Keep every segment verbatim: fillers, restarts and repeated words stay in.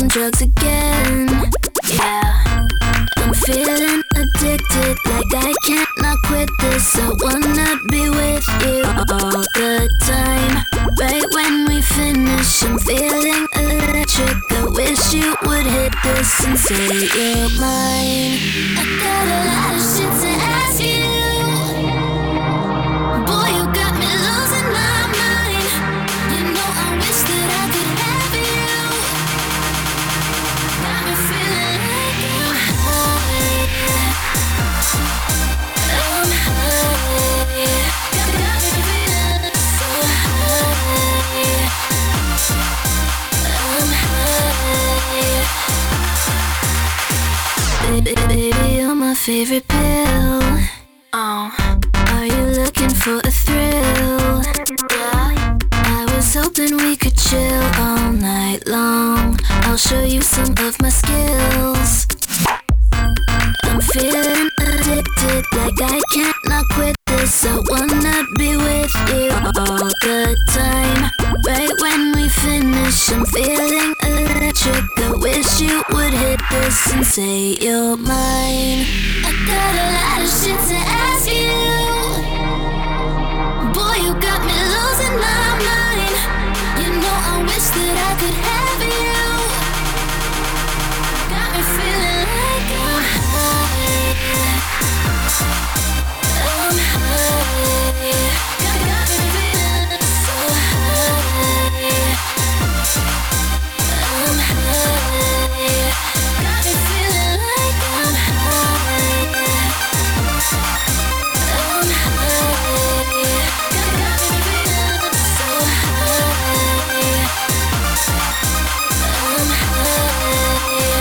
on drugs again. Yeah, I'm feeling addicted, like I can't not quit this. I wanna be with you all the time. Right when we finish, I'm feeling electric. I wish you would hit this and say you're mine. I got a lot of shit to ask you. Boy, you got me losing my mind. You know I wish that I could have you. Got me feeling like I'm high. I'm high. Got me feeling so high. I'm high. Baby, baby, you're my favorite pill. Oh, are you looking for a thrill? Yeah, I was hoping we could chill all night long. I'll show you some of my skills. I'm feeling addicted, like I can't not quit this. I wanna be with you all the time. Right when we finish, I'm feeling electric. I wish you would hit this and say you're mine. I got a lot of shit to ask you. Boy, you got me losing my mind. You know I wish that I could have you. Got me feeling like I'm high. I'm high. Got, got me feeling so high. I'm high. Got me feeling like I'm high. I'm high. Got, got me feeling so high. I'm high.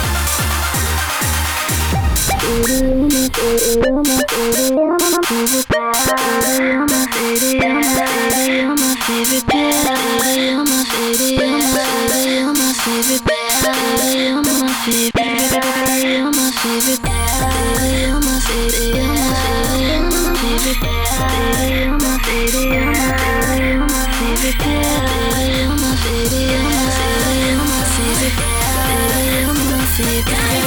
You're my favorite, you're my favorite pill. You're my favorite, you're my favorite, you're my favorite pill. You're my favorite, you're my favorite, you're my favorite pill. You're my favorite, you're my favorite pill. You're my favorite, you're my favorite, you're my favorite pill. You're my favorite, you're my favorite, you're my favorite pill. You're my favorite, you're my favorite, you're my favorite pill. You're my favorite.